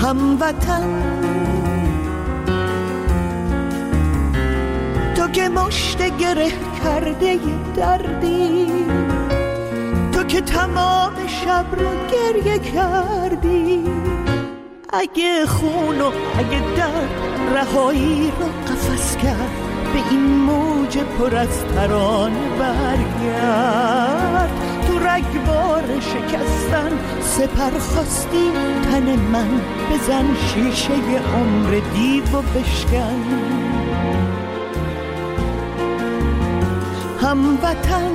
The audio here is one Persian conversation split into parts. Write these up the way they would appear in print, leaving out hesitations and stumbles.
هموطن، تو که مشت گره کرده دردی، تو که تمام شب رو گریه کردی. اگه خون و اگه درد رهایی رو قفس کرد، به این موج پر از ترانه برگرد. تو رگبار شکستن سپر خواستی تن من، بزن شیشه عمر دیو و بشکن. هموطن،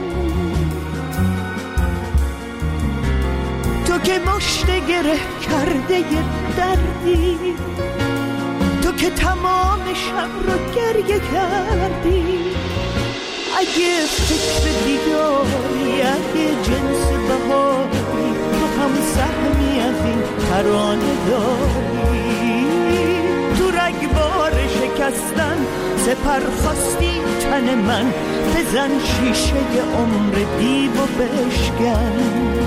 تو که مشت گره کرده دردی، تو که تمام شب رو گریه کردی. اگه فکر دیداری، اگه جنس بهاری، تو هم سهمی از این ترانه داری. تو رگبار شکستن سپر خواستی تن من، بزن شیشه عمر دیو و بشکن.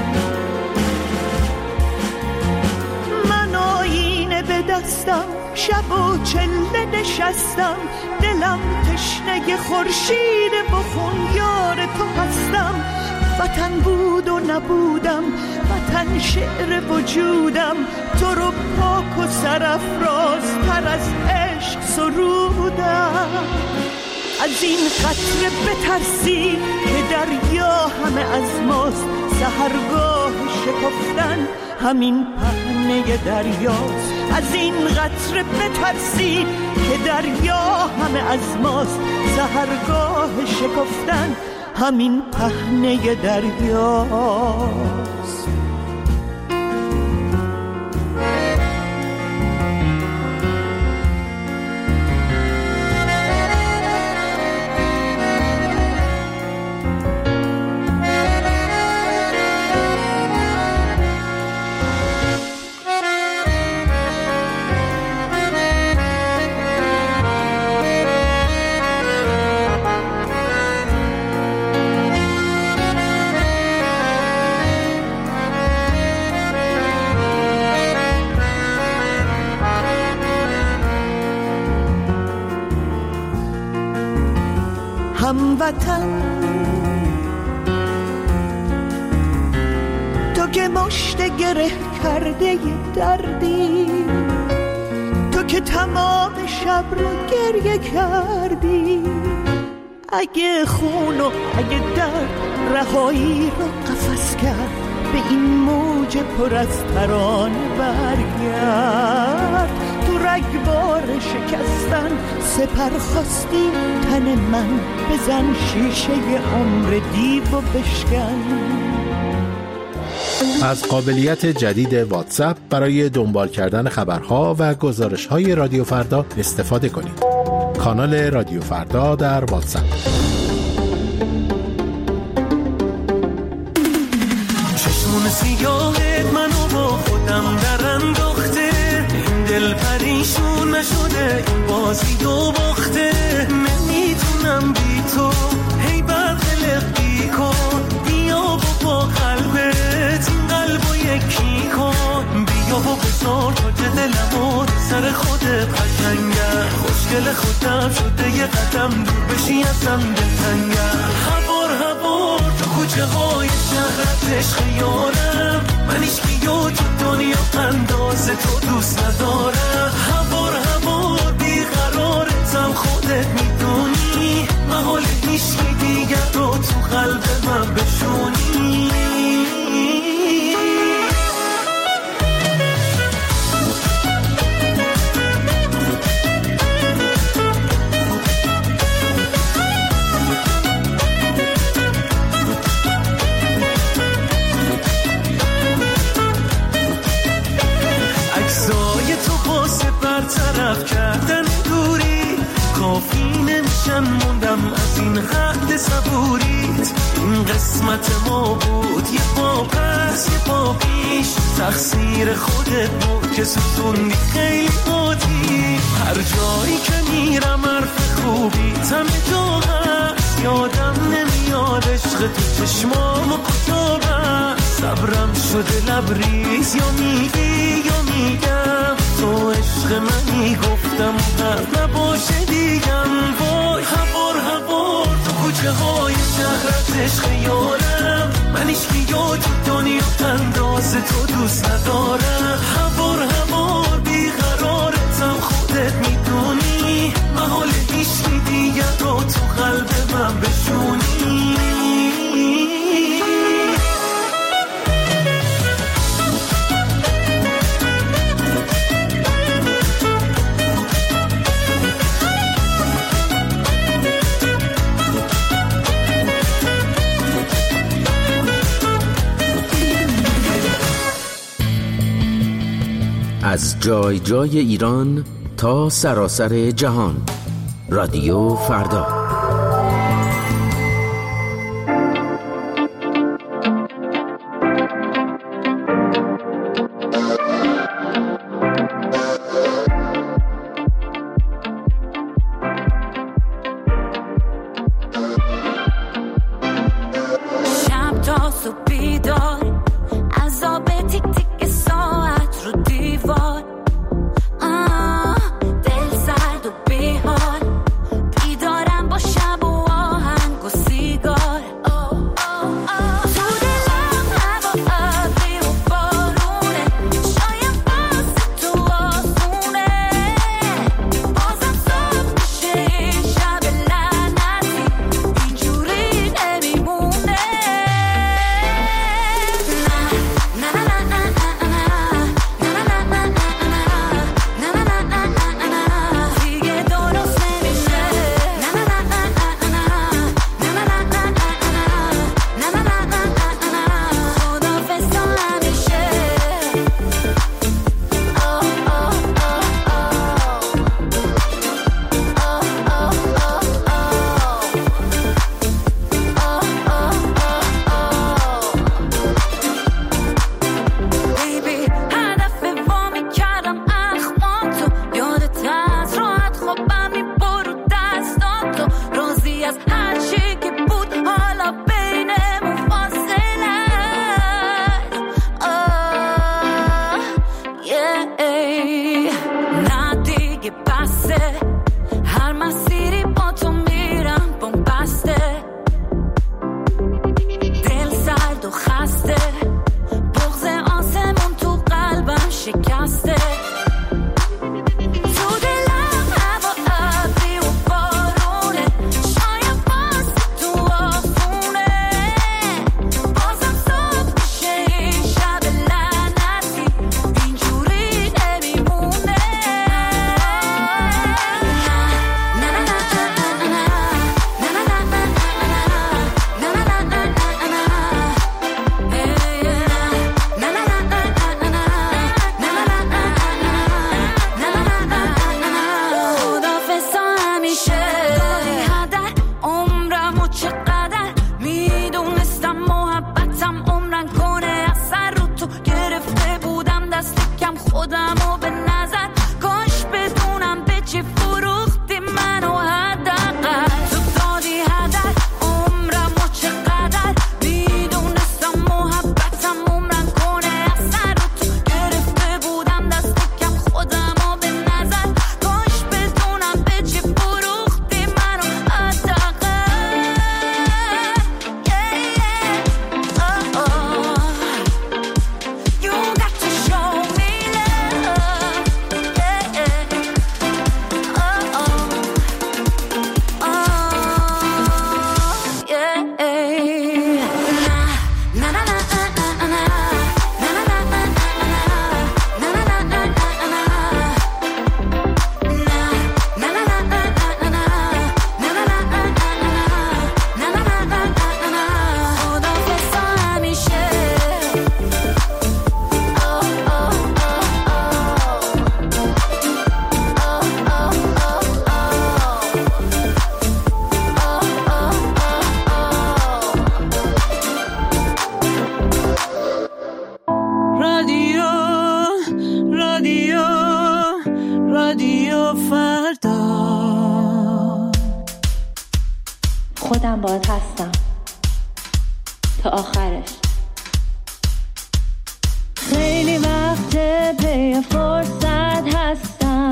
من آینه به دستم، شب و چله نشستم، دلم تشنه خورشید بخون یار تو هستم. وطن بود و نبودم، وطن شعر وجودم، تو رو پاک و سرافرازتر از عشق سرودم. از این قطره بترسی که دریا همه از ماست، سحرگاه شکفتن همین پهنه دریاست. از این قطره بترسی که دریا همه از ماست، سحرگاه شکفتن همین پهنه دریاست. هموطن، تو که مشت گره کرده دردی، تو که تمام شب رو گریه کردی. اگه خون و اگه درد رهایی رو قفس کرد، به این موج پر از ترانه برگرد. تو رگبار شکستن سپر خواستی تن من، بزن شیشه عمر دیو و بشکن. از قابلیت جدید واتساپ برای دنبال کردن خبرها و گزارش‌های رادیو فردا استفاده کنید. کانال رادیو فردا در واتساپ. چشمون سیاهت منو با خودم در انداخته، دل پریشون نشده این بازی و باخته. نمیتونم بی تو هی برقلقی کن، بیا با قلبت این قلبو یکی کن. بیا و بذار تا که دلمو سر خودت قشنگه، خوشگل خودم شده یه قدم دور بشی ازم دلتنگه. هوار تو کوچه های شهرت عشق یارم، من هیچ بیو تو دنیا اندازه تو دوست ندارم. هوار بیقرارتم خودت میدونی، محال هیچ دیگر رو تو قلب من بشونی. برطرف کردن دوری کافی نمیشن، موندم از این حد صبوریت. این قسمت ما بود، یه پا پس یه پا پیش، تقصیر خودت بود که ستوندی خیلی عادی. هر جایی که میرم حرف خوبی همه جا هست، یادم نمیاد عشق تو چشمام و کتابم. صبرم شده لبریز، یا میگی یا میگم عاشق منی گفتم حرف نباشه دیگم وای هوار تو کوچه های شهرت عشق یارم من هیچکی تو دنیا انداز تو دوست ندارم هوار بیقرارتم خودت میدونی محال هیچکی دیگر رو تو قلب من بشونی از جای جای ایران تا سراسر جهان رادیو فردا. شب تا صبح بیدار عذاب تیک تیک ساعت رو دیوار دل سرد و بیحال بیدارم با شب و آهنگ و سیگار تو دلم هوا ابری و بارونه شاید باز تو آسونه بازم صبح بشه این شب لعنتی اینجوری نمیمونه دیگه درست نمیشه خدافظ تا همیشه بیبی هدف وامی کردم اخوام تو یادت از راحت خوابم میبرو دستام تو راضی از هر چی که بود حالا بینمون فاصله نه دیگه بسه هر مسیری با تو میرم بومبسته دل سرد و خسته بغض آسمون تو قلبم شکسته تو دلم هوا ابری و بارونه شاید باز تو آسونه بازم صبح بشه این شب لعنتی اینجوری نمیمونه خدافظ تا همیشه گاهی هدر عمرم و چقدر میدونستم محبتم عمرن کنه اثر رو تو گرفته بودم دست کم خودم و به نظر کاش بدونم به چی فروختی منو حداقل تو دادی هدر عمرم و چقدر میدونستم محبتم عمرن کنه اثر رو تو گرفته بودم دست کم خودم و به نظر کاش بدونم به چی فروختی منو حداقل You got to show me love خدافظ تا همیشه رادیو فردا خودم باهات هستم تا آخرش. خیلی وقت پی فرصت هستم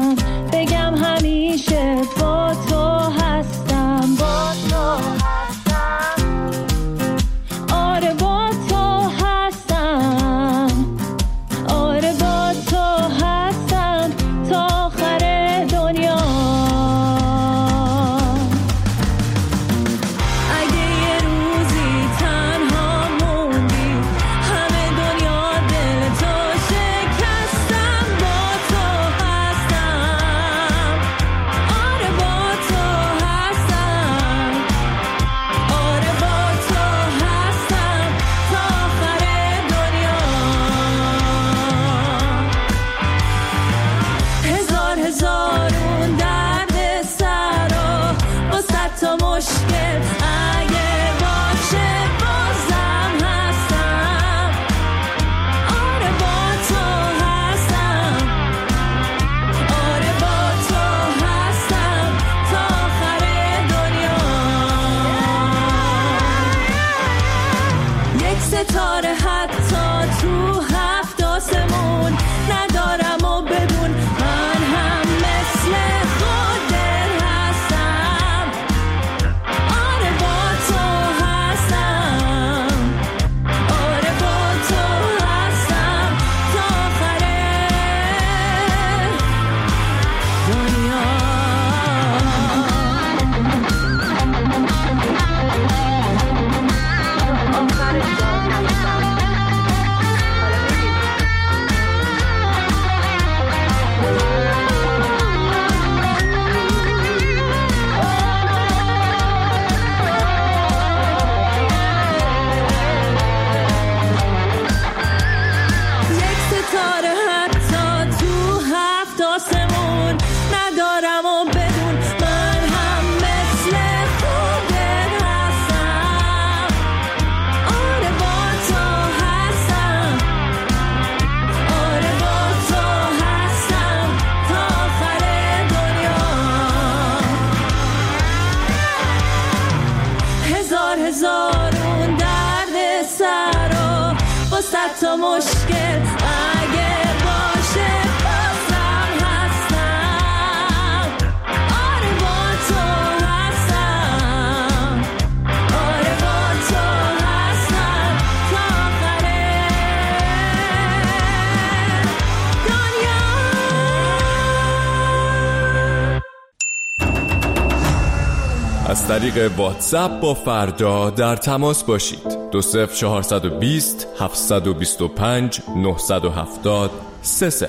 از طریق واتساپ با فردا در تماس باشید. 20420 725 970 30.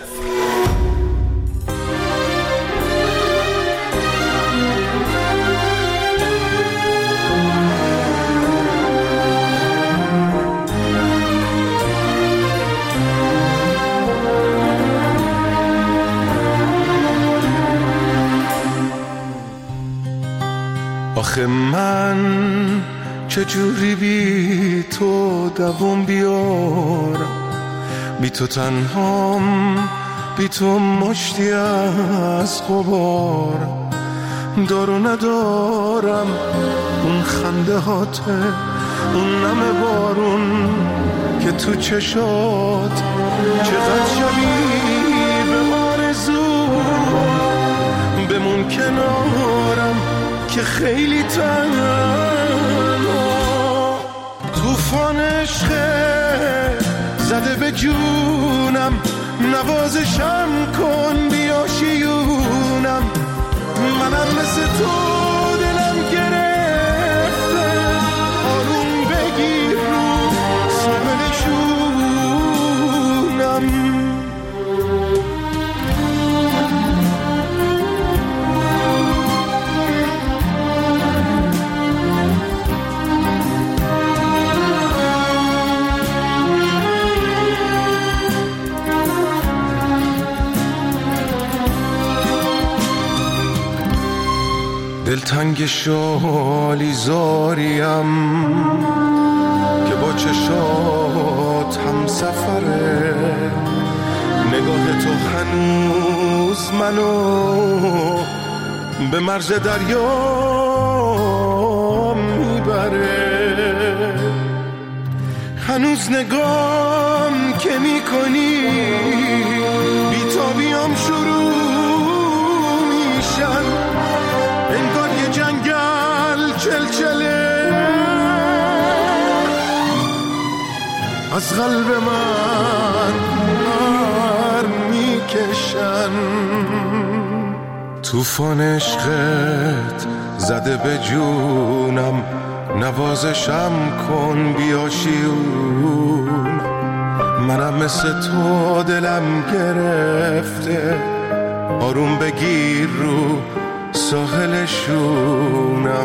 آخه من چجوری بی تو دوام بیارم، بی تو تنهام، بی تو مشتی از غبارم، دارو ندارم اون خنده هاته، اون نم بارون که تو چشات، چقدر شبیه به آرزو، بمون کنارم که خیلی تنها. طوفان عشق زده به جونم، نوازشم کن بیا شیونم، منم مثل تو دلم گرفته، آروم بگیر رو ساحل شونم. دلتنگ شالی زاریم که با چشات هم سفره، نگاه تو هنوز منو به مرز دریا میبره، هنوز نگام که میکنی بیتابیام شروع میشن، انگار یه جنگل چلچله از قلب من نار میکشن. طوفان عشقت زده به جونم، نوازشم کن بیا شیون، منم مثل تو دلم گرفته، آروم بگیر رو ساحل شونم.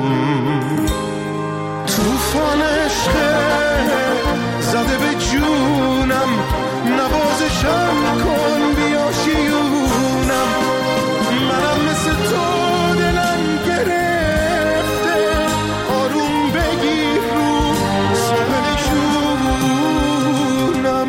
طوفان عشق زده به جونم، نوازشم کن بیا شیونم، منم مثل تو دلم گرفته، آروم بگیر رو ساحل شونم.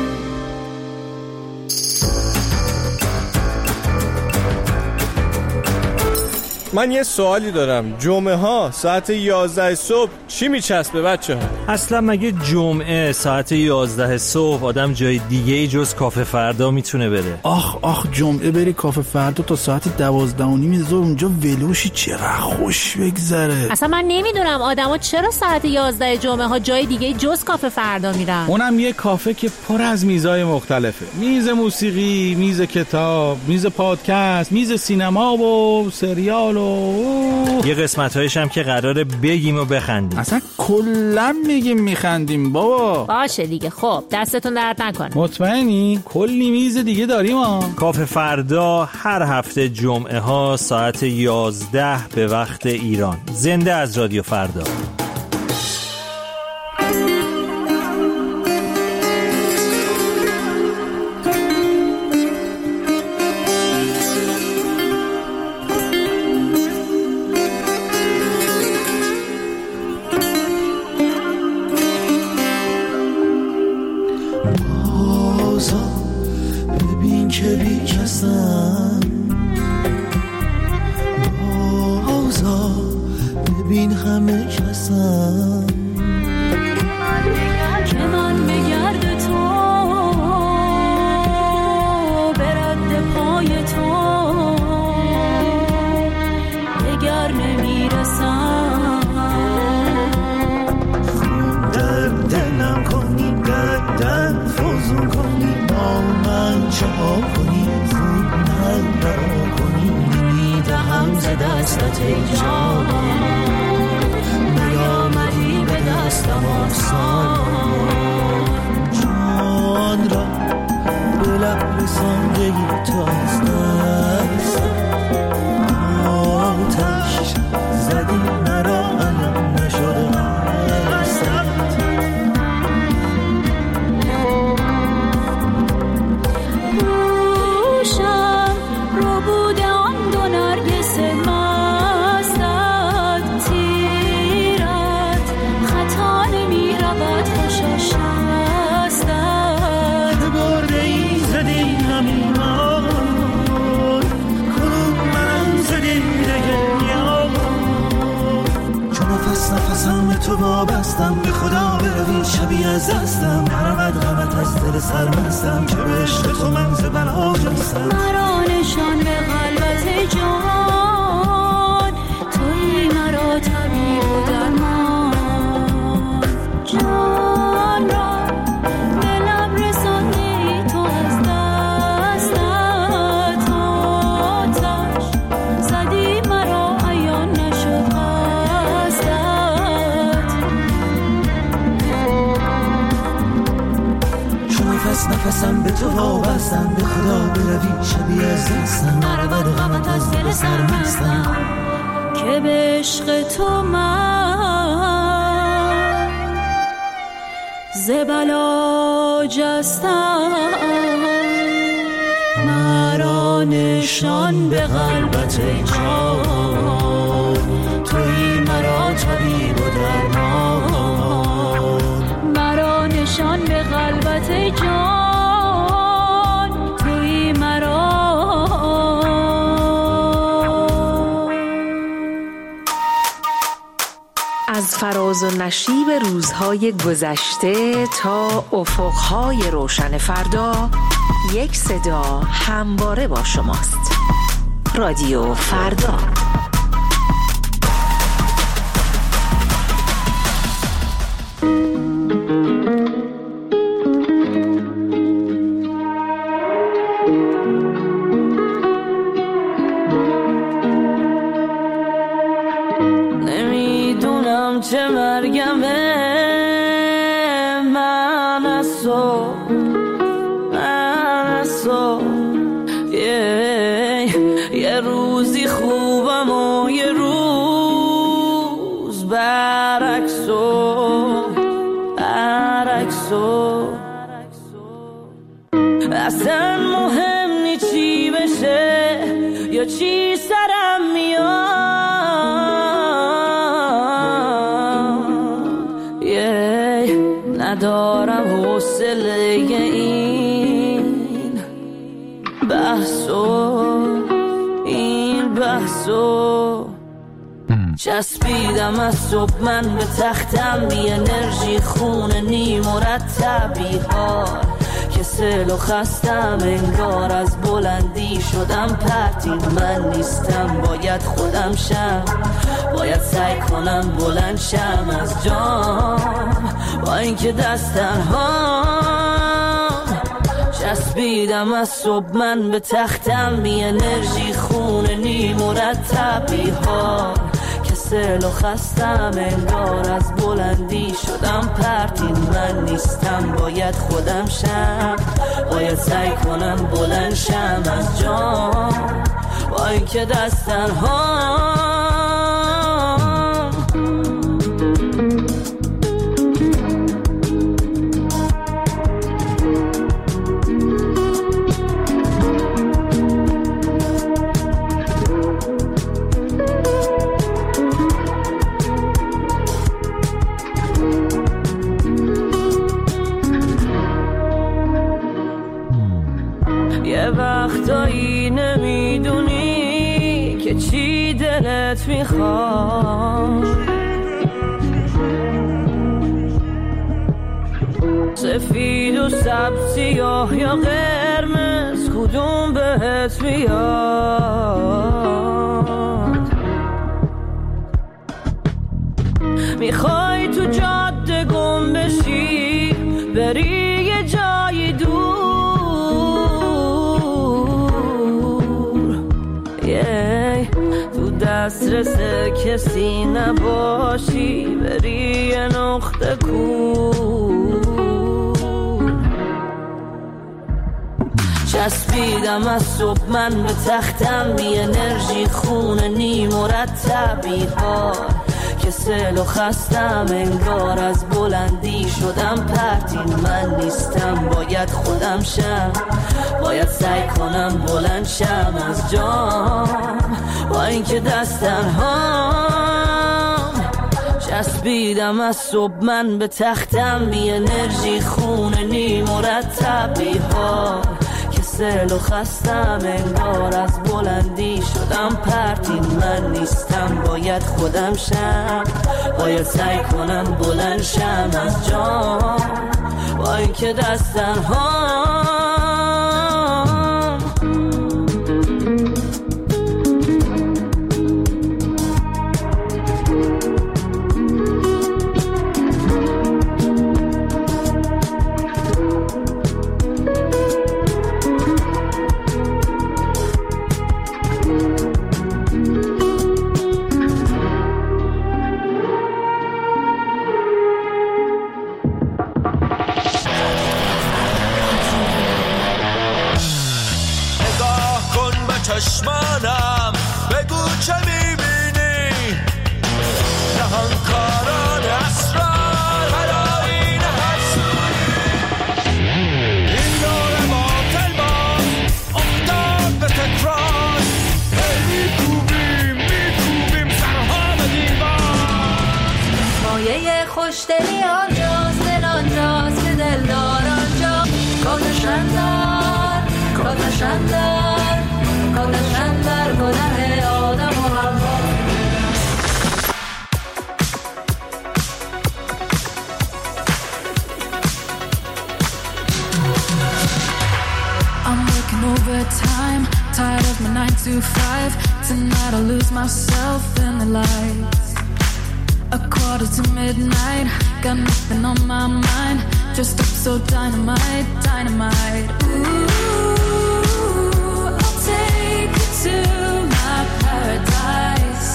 من یه سوالی دارم، جمعه ها ساعت 11 صبح چی میچسبه بچه ها؟ اصلا مگه جمعه ساعت 11 صبح آدم جای دیگه جز کافه فردا میتونه بره؟ آخ جمعه بری کافه فردا تا ساعت 12:30 ظهر اونجا ولوشی، چقدر خوش بگذره. اصلا من نمیدونم آدما چرا ساعت 11 جمعه ها جای دیگه جز کافه فردا میرن. اونم یه کافه که پر از میزای مختلفه، میز موسیقی، میز کتاب، میز پادکست، میز سینما و سریال یه قسمت‌هایش هم که قراره بگیم و بخندیم. اصلا کلا میگیم میخندیم بابا. باشه دیگه، خب دستتون درد نکنه. مطمئنی؟ کلی میز دیگه داریم ها. کافه فردا هر هفته جمعه ها ساعت 11 به وقت ایران، زنده از رادیو فردا. ببین که بی کسم، بازا ببین همه کسم، که من بگرد تو برد پای تو دگر نمیرسم، خون در دلم کنی دردم فوزون کنی، با من چه ها کنی خود من را کنی، میدهم ز دستت ای جان. از دست آتش زدی مرا علم نشده روشم رو بوده آن دو نرگس مستت تیرت خطا نمی رود خوشا شستت که برده ای زدی همین آن کنون من زدی دگه چون نفسم به تو وابستم به خدا بروی شبیه از دستم نرود غمت از دل سرمستم که به عشق تو من زبلا جستم مرا نشان به قلبت جان توی مرا طبیب و درمان جان را به لب رساندی تو از دستت آتش زدی مرا عیان نشد قصدت چون نفسم به تو وابستم به خدا بروی شبیه از دستم نرود غمت از دل سرمستم که به عشق تو من زبلا جستم مرا نشان به قلبت جان توی مرا طبیب و درمان مرا نشان به قلبت جان توی مرا از فراز و نشیب روزهای گذشته تا افقهای روشن فردا یک صدا همواره با شماست. رادیو فردا. نمیدونم چه مرگمه من از تو یه روزی خوبم و یه روز برعکسو اصلا مهم نی چی بشه یا چی سرم میاد ندارم حوصله این بحثو چسبیدم از صبح من به تختم بی انرژی خونه نی مرتبی ها کسل و خستم انگار از بلندی شدم پرتین من نیستم باید خودم شم باید سعی کنم بلند شم از جام با اینکه دستن ها چسبیدم از صبح من به تختم بی انرژی خونه نی مرتبی ها کسل و خستم انگار از بلندی شدم پرتین من نیستم باید خودم شم باید سعی کنم بلند شم از جام با اینکه دستن ها وقتایی نمیدونی که چی دلت میخواد سفید و سبز سیاه یا قرمز کدوم بهت میاد میخوای تو جاده گم بشی بری یه جای دور تو دسترس کسی نباشی بری یه نقطه کور چسبیدم از صبح من به تختم، بی انرژی خونه نی مرتب بی‌حال که سل و خستم، انگار از بلندی شدم پرتین. من نیستم باید خودم شم، باید سعی کنم بلند شم از جام، با اینکه دستن هام. چسبیدم از صبح من به تختم، بی انرژی خونه نی مرتب بی‌حال که سل و خستم، انگار از بلندی شدم پرتین. من نیستم باید خودم شم، باید سعی کنم بلند شم از جام، با اینکه دستن هام. چشمانم بگو چه میبینی، نهانکاران اسرار هلاین حسودی. این دور باطل باز افتاد به تکرار، میکوبیم سرها به دیوار. مایه خوشدلی آنجاست، دل آنجاست که دلدار آنجا. کاتشندر کاتشندر کاتشندر گناه آدم و حوا. I'm working overtime, tired of my 9 to 5. Tonight I'll lose myself in the lights. 1:45, got nothing on my mind, just up so dynamite, dynamite. Ooh, I'll take you to my paradise.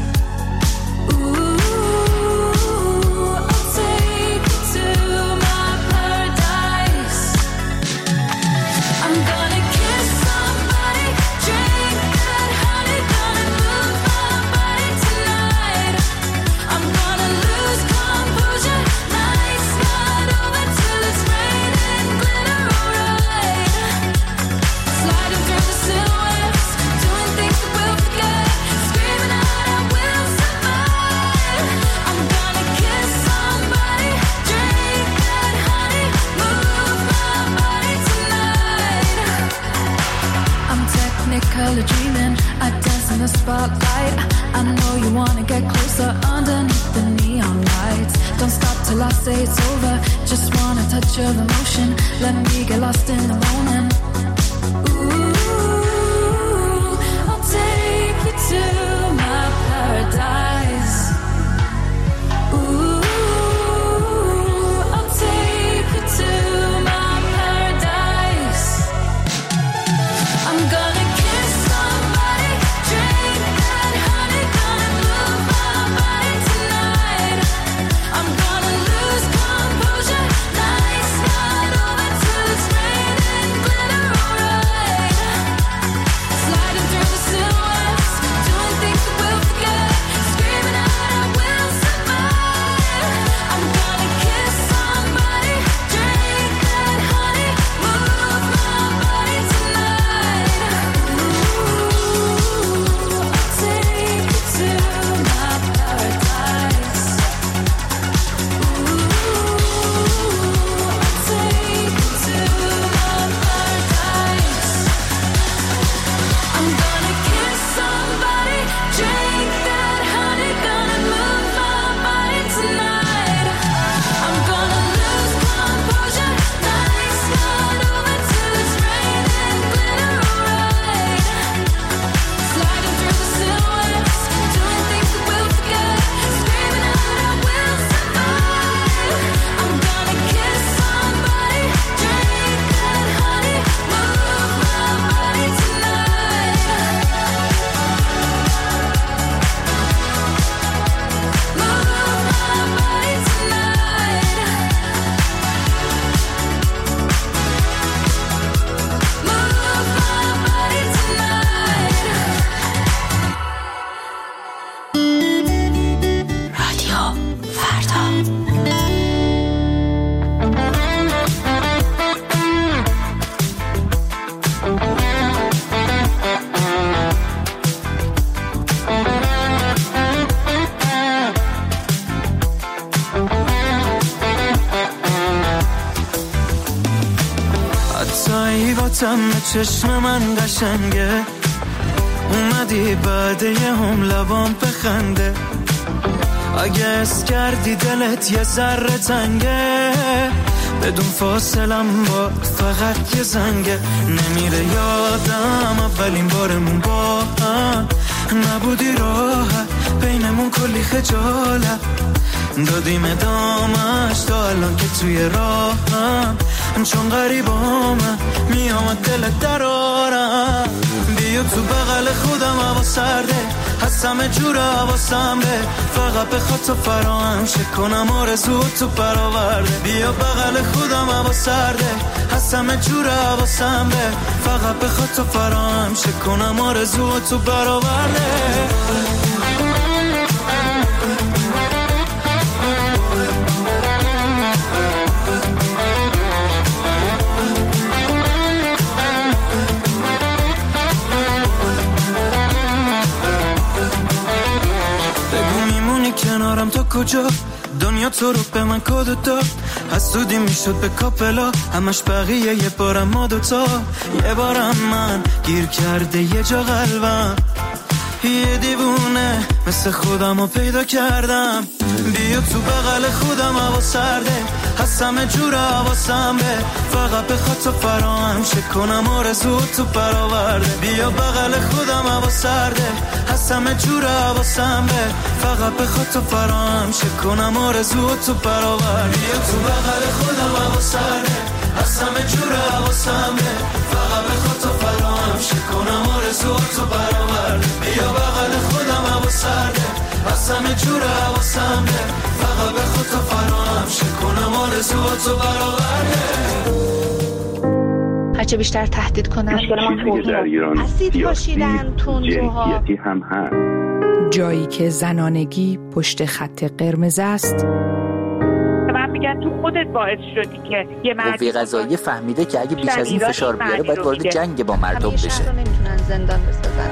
Ooh, I'll take you to my paradise. I'm gonna kiss somebody, drink that honey, gonna move my body tonight. I'm gonna lose composure, nights not over till it's raining glitter, alright. Sliding through the silhouettes, doing things that we'll forget, screaming out I will survive. I'm gonna kiss somebody, drink that honey, move my body tonight. I'm technically dreaming, I dance in the spotlight. I know you wanna get closer underneath the neon lights. Don't stop till I say it's over, just wanna touch your emotion. Let me get lost in the moment. Ooh, I'll take you to my paradise. Ooh, I'll take you to my paradise. I'm gonna kiss somebody, drink that honey, gonna move my body tonight. I'm gonna lose composure, nights not over till it's raining glitter. صورتم به چشم من قشنگه، اومدی بعد یه هم لبام بخنده، اگه اس کردی دلت یه ذره تنگه، بدون فاصلم با فقط یه زنگه، نمیره یادم اولین بارمون با هم، نبودی راحت بینمون کلی خجالت، دادیم ادامش تا الان که توی راهم، چون غریبامم میامد دلت درارم، بیا تو بغل خودم هوا سرده، هستم جور حواسم به، فقط بخواد تو فراهم شه کنم آرزو تو برآورده، بیا بغل خودم هوا سرده، هستم جور حواسم به، فقط بخواد تو فراهم شه کنم آرزو تو برآورده. کنارم تا کجا دنیا تو رو به من کد داد، حسودی میشد به کاپلا همش بقیه یه بارم ما دوتا، یه بارم من گیر کرده یه جا قلبم، یه دیوونه مثل خودم رو پیدا کردم، بیا تو بغل خودم هوا سرده، هستم جور حواسم به، فقط بخواد تو فراهم شه کنم آرزو تو برآورده، بیا بغل خودم هوا سرده، هستم جور حواسم به، فقط بخواد تو فراهم شه کنم آرزو تو برآورده، بیا تو بغل خودم هوا سرده، هستم جور حواسم به، فقط بخواد تو فراهم شه کنم آرزو تو برآورده، بیا بغل خودم هوا سرده، هستم جور حواسم به، فقط بخواد تو فراهم شه کنم آرزو تو برآورده. هرچه بیشتر تهدید کنن اسید پاشیدن تندروها هم هست. جایی که زنانگی پشت خط قرمز است، من میگن تو خودت باعث شدی که یه قوه قضاییه فهمیده که اگه بیش از این فشار بیاره باید وارد جنگ با مردم بشه. نمیتونن زندان بسازن.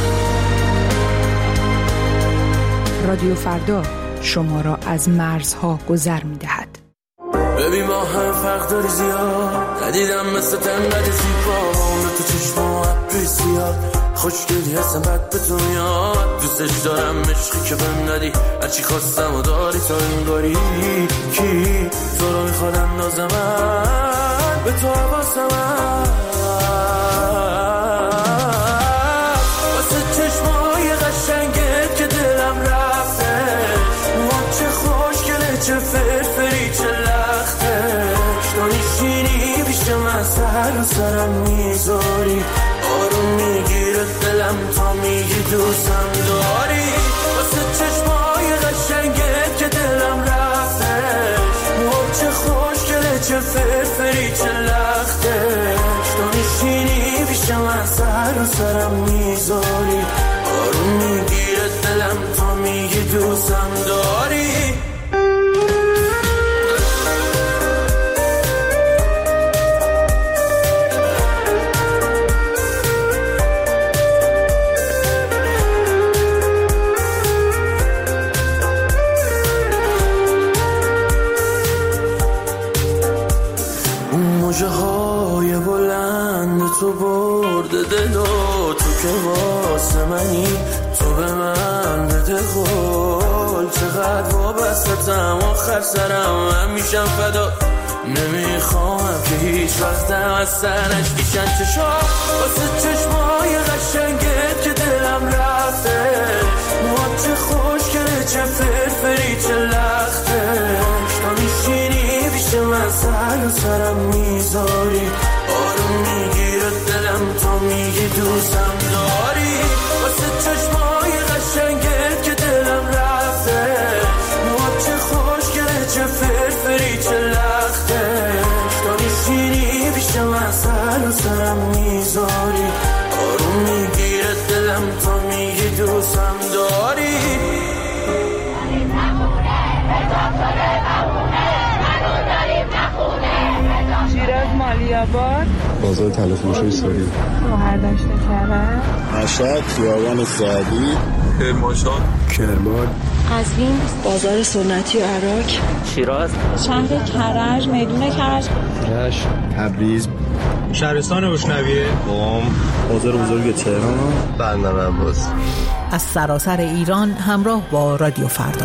رادیو فردا شما را از مرزها گذر می‌دهد. ببین ما هم فرق داری زیاد، ندیدم مثل تنقد زیبا، اون تو چشما عبری زیاد، خوشگلی هستم بد به تو میاد، دوستش دارم عشقی که بهم ندی، هرچی خواستم و داری تا انگاری، کی تو رو میخواد اندازم به تو حواسم، واسه چشمای قشنگت که دلم رفته، چه خوشگله چه فرفری چه لختش، تو نشینی پیش من سر و سرم میذاری، آروم میگیره دلم تا میگی دوستم داری، واسه چشمای قشنگت که دلم رفته، چه خوشگله چه فرفری چه لختش، تو نشینی پیش من سر و سرم میذاری، آروم میگیره دلم تا میگی دوستم داری. موجه های بلند تو برده دل و تو که واسه منی، تو به من بده قول، چقدر وابستم آخر سرم من میشم فدا، نمیخوام که هیچ وقتم از سرش بیشن چشا، واسه چشمای قشنگت که دلم رفته، چه خوشگله چه فرفری چه لختش، تو میشینی پیش من سر و سرم میذاری، آروم میگیره دلم تا میگی دوستم داری، واسه چشمای قشنگت که دلم رفته، چه خوشگله چه فرفری چه لختش، تو میشینی پیش من سر و سرم میذاری، آروم میگیره دلم تا میگی دوستم داری. شیراز مالیاباد، بازار تلفروشی ساری، شوهر داشته کرد، مشهد، خیابان سعدی، کرمانشاه، کرمان، قزوین، بازار سنتی عراق، شیراز، شهر کرج، میدون کرج، رشت، تبریز، شهرستان روشنویه، بازار بزرگ تهران، بندر عباس. از سراسر ایران همراه با رادیو فردا.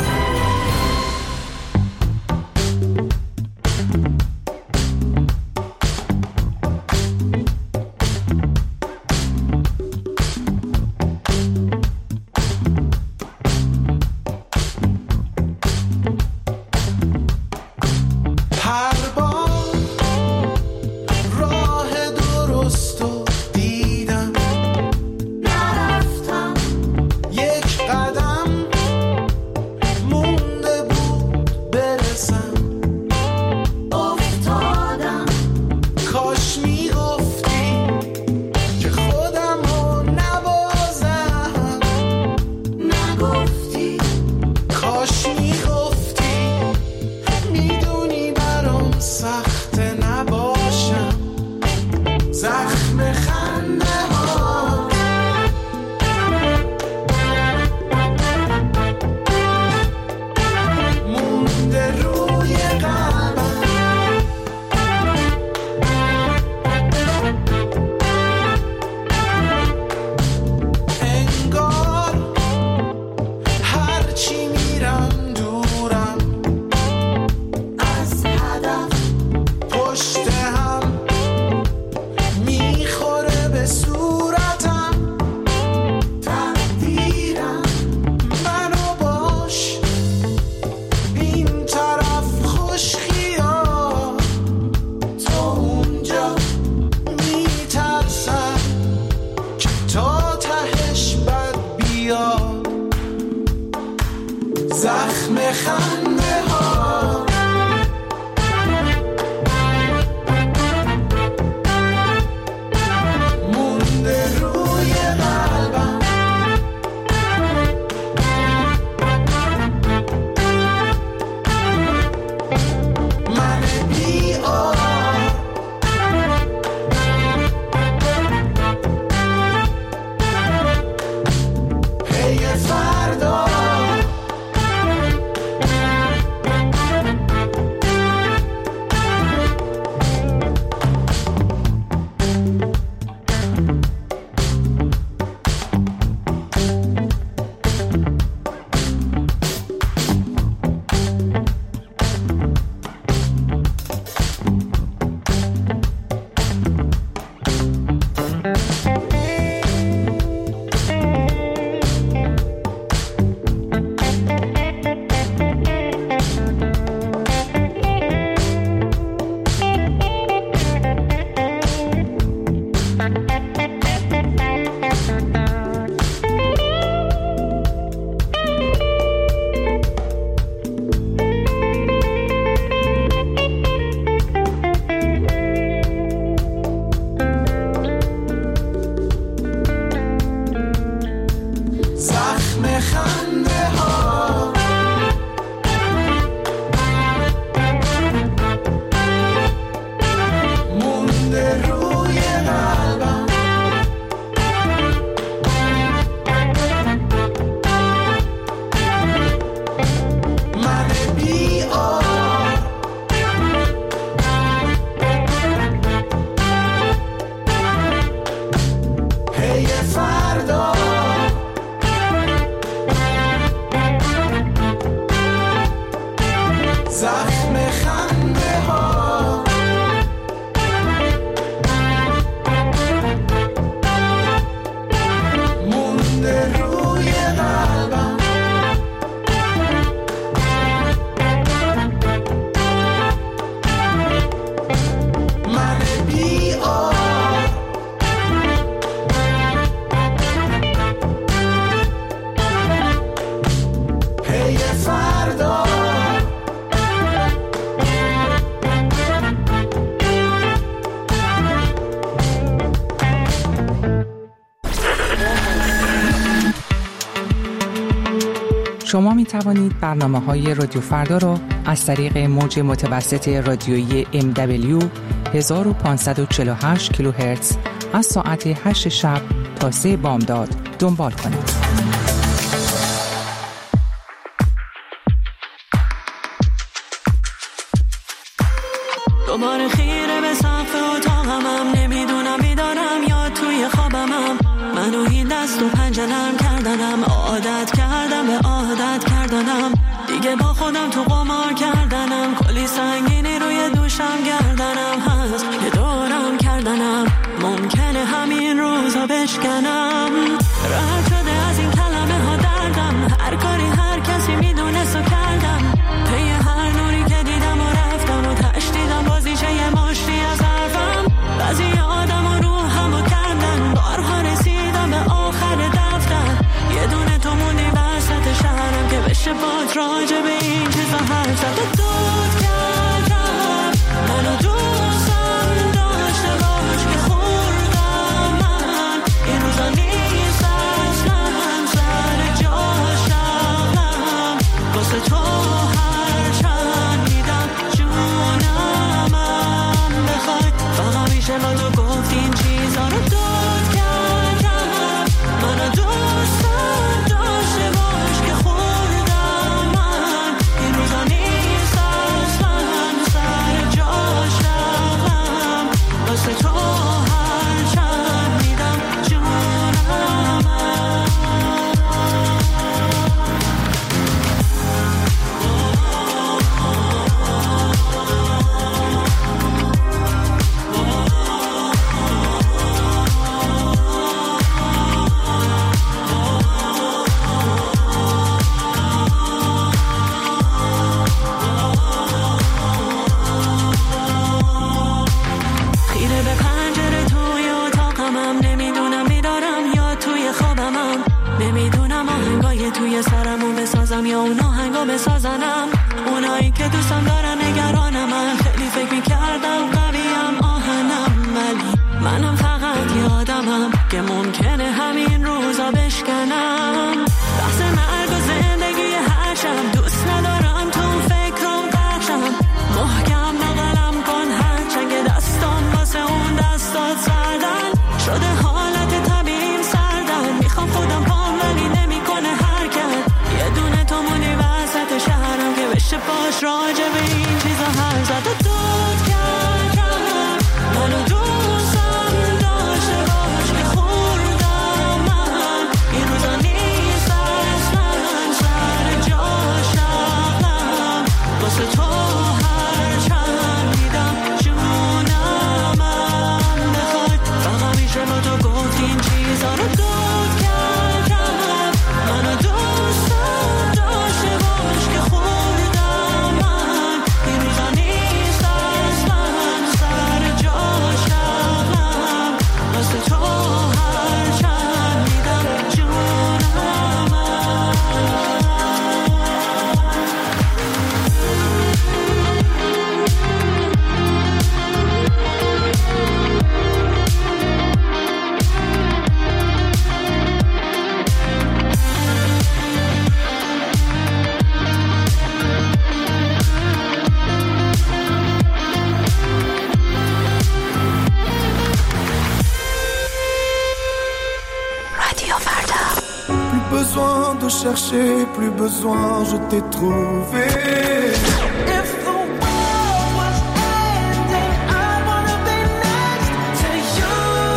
شما می توانید برنامه‌های رادیو فردا را از طریق موج متوسط رادیویی MW 1548 کیلوهرتز از ساعت 8 شب تا 3 بامداد دنبال کنید. دوباره خیره به سقف اتاقم نمی دست و پنجه نرم کردنم، عادت کردم به عادت کردنم، دیگه با خودم تو قمار کردنم، کلی سنگینی روی دوشم گردنم هست که دورم کردنم، ممکنه همین روزا بشکنم. راحت شده از این کلمه ها دردم، هر کاری هر کسی میدونست و کردم، پی هر نوری که دیدم و رفتم و تشدیدم بازیشه یه مشتی از حرفم. بعضی آدم و روحم و کردن، بارها رسیدم به آخر دفتر، یه دونه تو موندی وسط شهرم که بشه بات راجع به این چیزا حرف زد. دود کردم منو دوستم داشته باش که خوردم من این روزا نیست اصلا سر جاشم، واسه تو هر چند میدم جونم بخوای، فقط میشه با تو گفت این چیزا رو. دود کردم منو دوستم داشته باش که خوردم من این روزا نیست اصلا سر جاشم، واسه تو هر چند میدم جونم. خیره به پنجره توی اتاقمم، نمیدونم بیدارم یا توی خوابمم، نمیدونم آهنگای توی سرمو بسازم یا اون آهنگا بسازنم، اونایی که دوستم دارن نگرانم، من خیلی فکر میکردم قویم آهنم، ولی منم فقط یادمم که ممکنه همین روزا بشکنم. بحث مرگ و زندگی هر شب، دوست ندارم تو فکرم قرشم، محکم بغلم کن هر چنگ دستان واسه اون دستات سردن شده، حالت طبیعیم سردن، میخوام خودم پام ولی نمیکنه حرکت، یه دونه تو مونی وسط شهرم که بشه پاش راجع به این چیزا حرف زد. دود کردم منو دوستم داشته باش که خوردم من این روزا نیست اصلا سر جاشم، واسه تو هر چند میدم جونم بخوای، فقط میشه با تو گفت این چیزا رو. دود کردم منو دوستم داشته باش که خوردم من این روزا نیست اصلا سر جاشم، واسه تو هر چند میدم جونم. Plus besoin de chercher, plus besoin, je t'ai trouvé. If the world was ending, I wanna be next to you.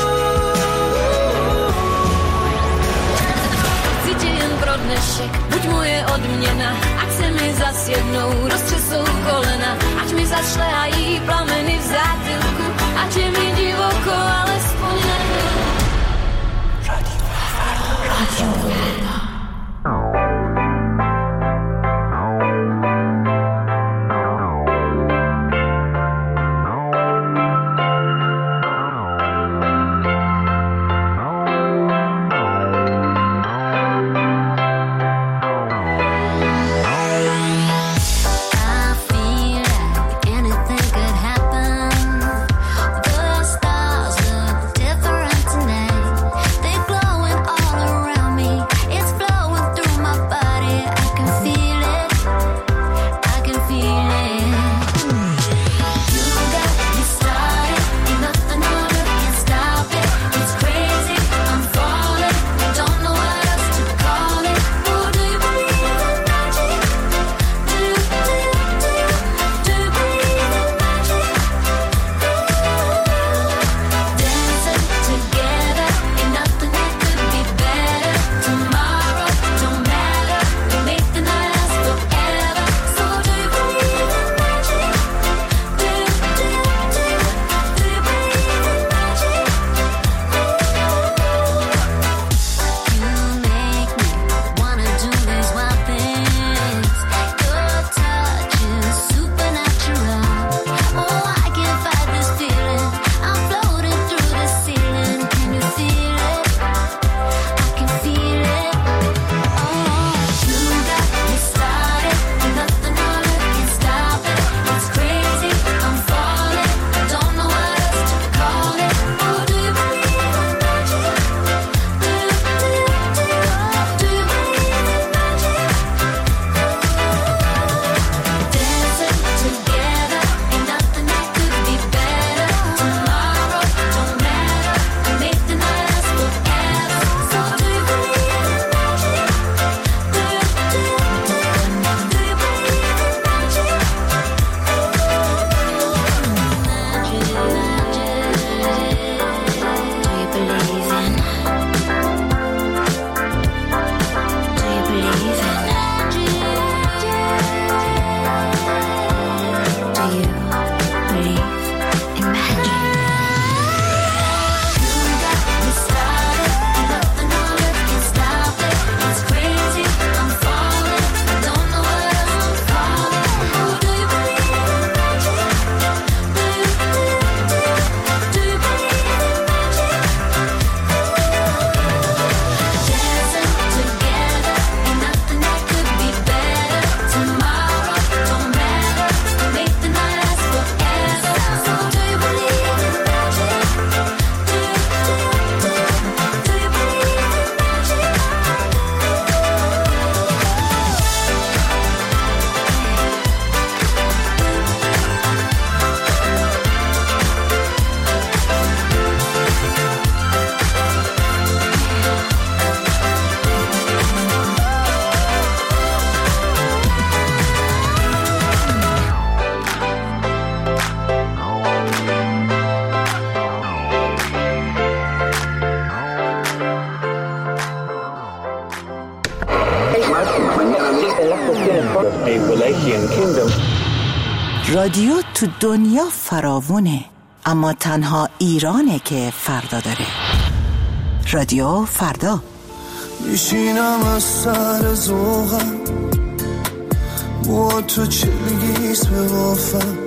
Cíti jen pro dnešek, buď moje odměna, ať se mi zas jednou roztřesou kolena, ať mi zašlehají plameny v zátylku, ať je mi divoko, alespoň na chvíli. Radio Verda. Me رادیو تو دنیا فراوونه، اما تنها ایرانه که فردا داره. رادیو فردا. میشینم از سر ذوقم، با تو چلگیس به وافم،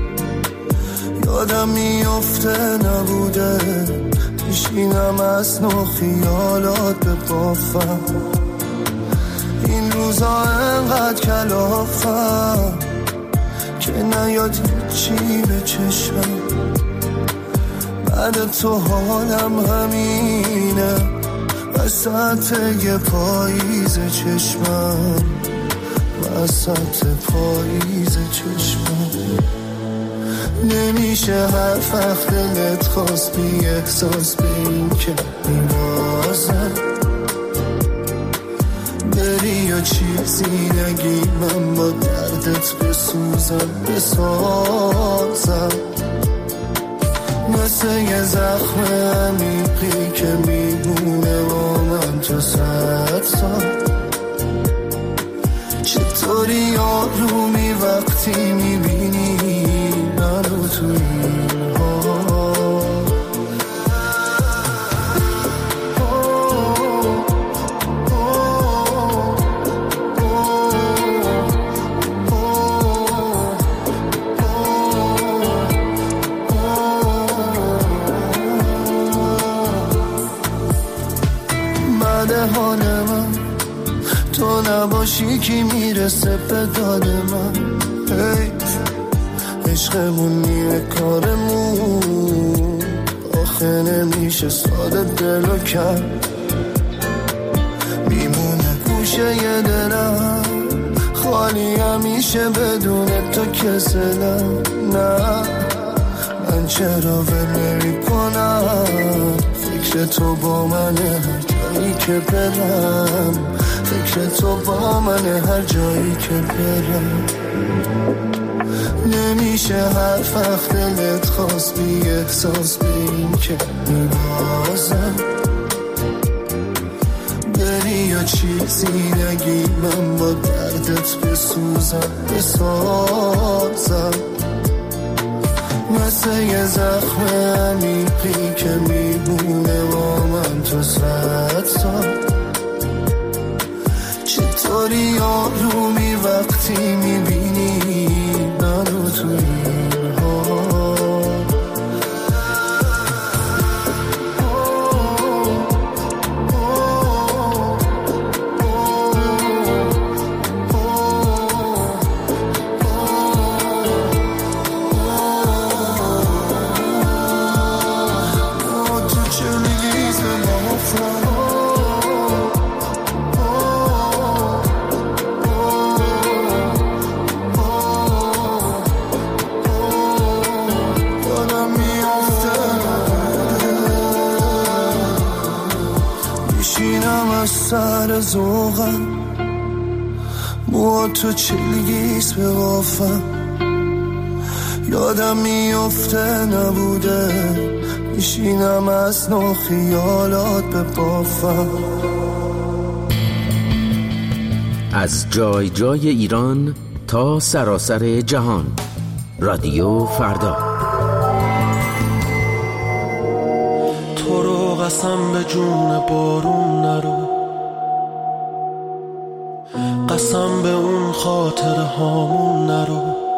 یادم میافته نبوده، میشینم از نو خیالات به بافم، این روزا انقدر کلافم که نیاد هیچی به چشمم، بعد تو حالم همینه، وسط یه پاییز چشمم، وسط پاییز چشمم، نمیشه حرف وقت دلت خواست بی احساس به این که میبازم، بری یا چیزی نگی من با دردت بسوزم بسازم، مثل یه زخم عمیقی که میمونه با من تو 100 سال، چطوری آرومی وقتی میبینی منو تو این حال، حال من تو نباشی کی میرسه به داد من، عشقمون نیمه کارمون، آخه نمیشه ساده دلو کرد، میمونه گوشه یه دلم خالی همیشه بدون تو کسلم، نه من چرا ول کنم، فکر تو با منه جایی که برم، فکر تو با من هر جایی که برم، نمیشه حرف وقت دلت خواست بی احساس به این که میبازم، بری یا چیزی نگی من با دردت بسوزم بسازم، مثل یه زخم عمیقی که میمونه با من تو 100 سال، چطوری آرومی وقتی میبینی منو تو این حال، سر ذوقم، با تو چلگیس به وافم، یادم میافته نبوده، میشینم از نو خیالات به بافم. از جای جای ایران تا سراسر جهان، رادیو فردا. تو رو قسم به جون بارون نرو، قسم به اون خاطره هامون نرو،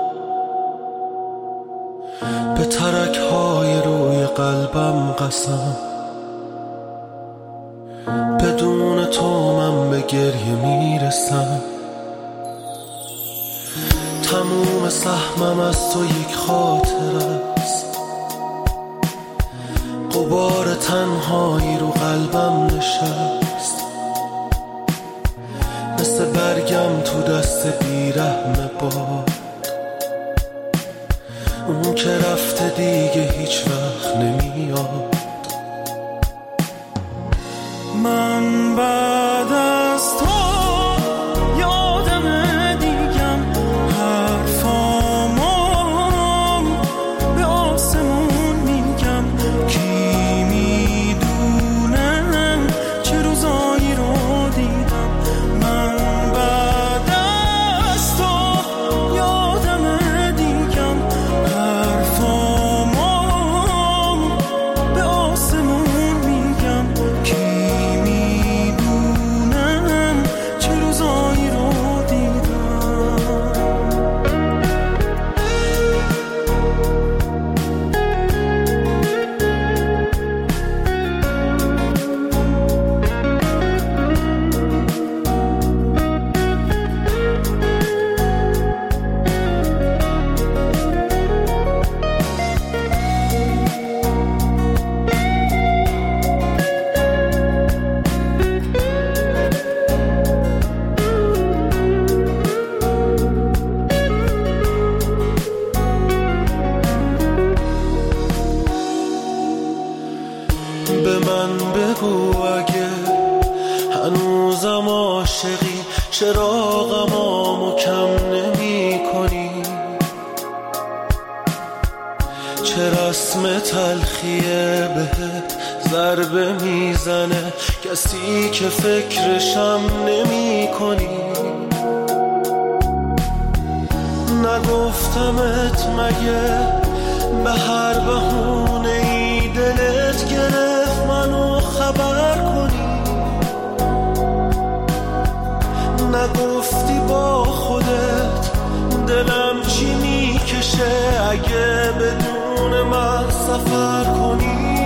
به ترک های روی قلبم قسم، بدون تو من به گریه میرسم، تموم سهمم از تو یک خاطره است، غبار تنهایی رو قلبم نشست، مثل برگم تو دست بیرحم باد، اون که رفته دیگه هیچ وقت نمیاد، من بعد از تو یادم دیگم حرفامم به آسمون میگم، کی میدونه چه روزایی رو دیدم، من بعد چرا غمامو کم نمی کنی؟ چه رسم تلخیه بهت ضربه میزنه کسی که فکرشم نمی کنی؟ نگفتمت مگه به هر بهونه ای دلت گرفت منو خبر کنی؟ نگفتی با خودت دلم چی میکشه اگه بدون من سفر کنی؟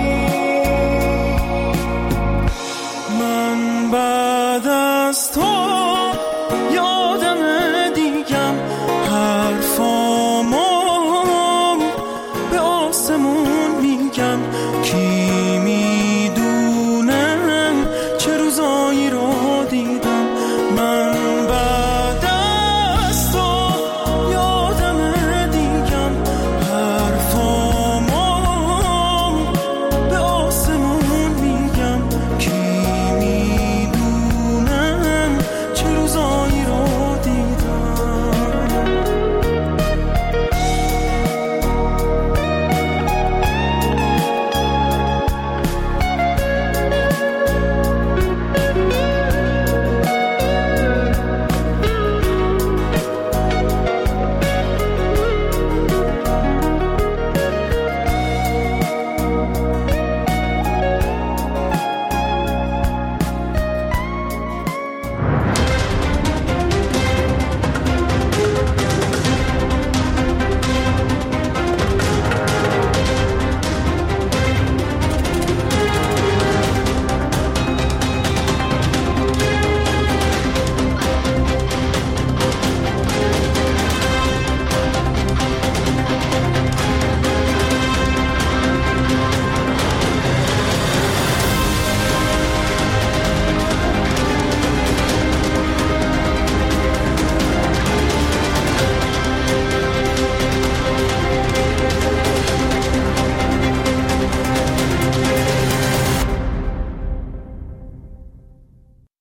من بعد از تو یادم دیگم حرفامو به آسمون میگم کی میدونم چه روزایی رو دیدم